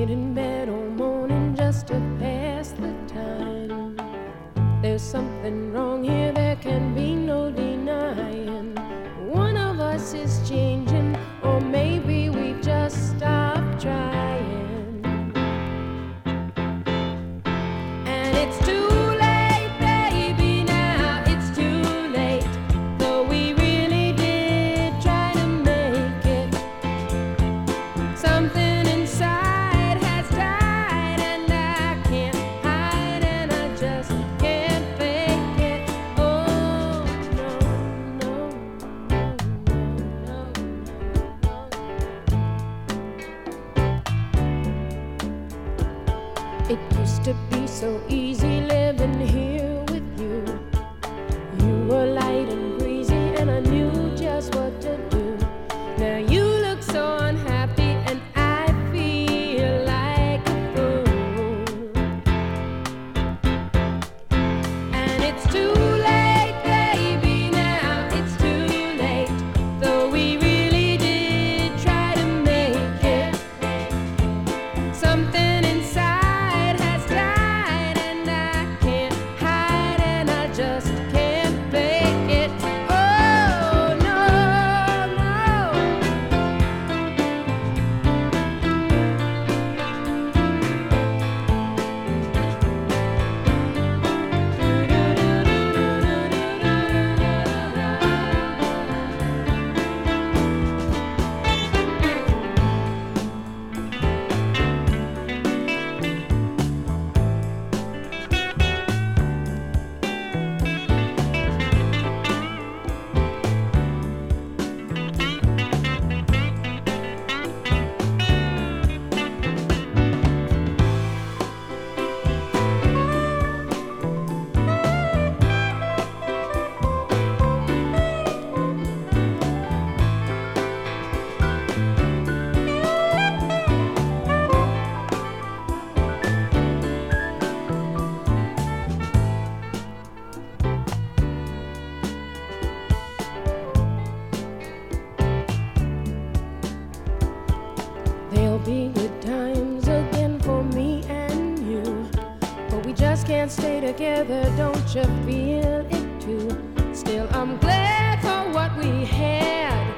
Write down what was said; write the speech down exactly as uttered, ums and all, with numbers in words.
laid in bed all morning just to pass the time. There's something wrong here, there can be no denying. One of us is changing, or maybe we just stopped trying. And it's too late, baby, now it's too late. Though we really did try to make it. Something inside has died, and I can't hide, and I just can't fake it. Oh, no, no, no, no, no, no. It used to be so easy living here with you. You were light and breezy, and I knew just what to do. Now you look so unhappy, and I feel like a fool. And it's too late, baby, now it's too late. Though we really did try to make it. Something inside has died, and I can't hide, and I just can't fake it. Oh, no, no. There'll be good times again for me and you, but we just can't stay together, don't you feel it too? Still, I'm glad for what we had.